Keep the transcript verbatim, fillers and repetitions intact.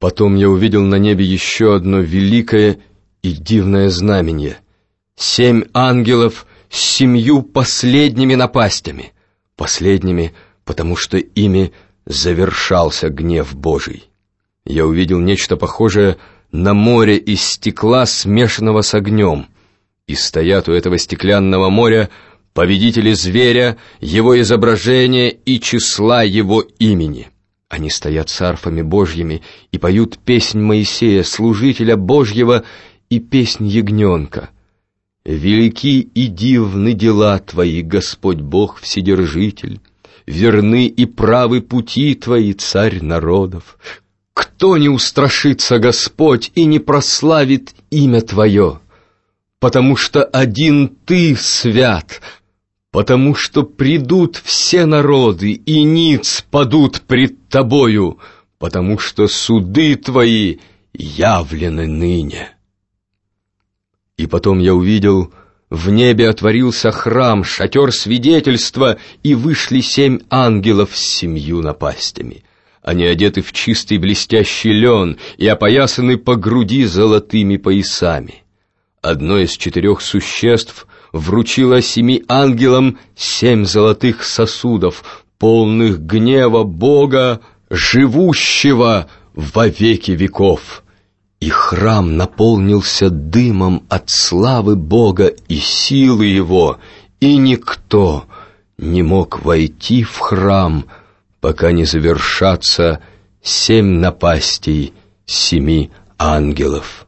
Потом я увидел на небе еще одно великое и дивное знамение. Семь ангелов с семью последними напастями. Последними, потому что ими завершался гнев Божий. Я увидел нечто похожее на море из стекла, смешанного с огнем. И стоят у этого стеклянного моря победители зверя, его изображения и числа его имени. Они стоят с арфами Божьими и поют песнь Моисея, служителя Божьего, и песнь ягненка. «Велики и дивны дела Твои, Господь Бог Вседержитель, верны и правы пути Твои, Царь народов. Кто не устрашится, Господь, и не прославит имя Твое? Потому что один Ты свят, потому что придут все народы, и ниц падут пред Тобою, потому что суды Твои явлены ныне». И потом я увидел, в небе отворился храм, шатер свидетельства, и вышли семь ангелов с семью напастями. Они одеты в чистый блестящий лен и опоясаны по груди золотыми поясами. Одно из четырех существ вручило семи ангелам семь золотых сосудов, полных гнева Бога, живущего во веки веков. И храм наполнился дымом от славы Бога и силы Его, и никто не мог войти в храм, пока не завершатся семь напастей семи ангелов.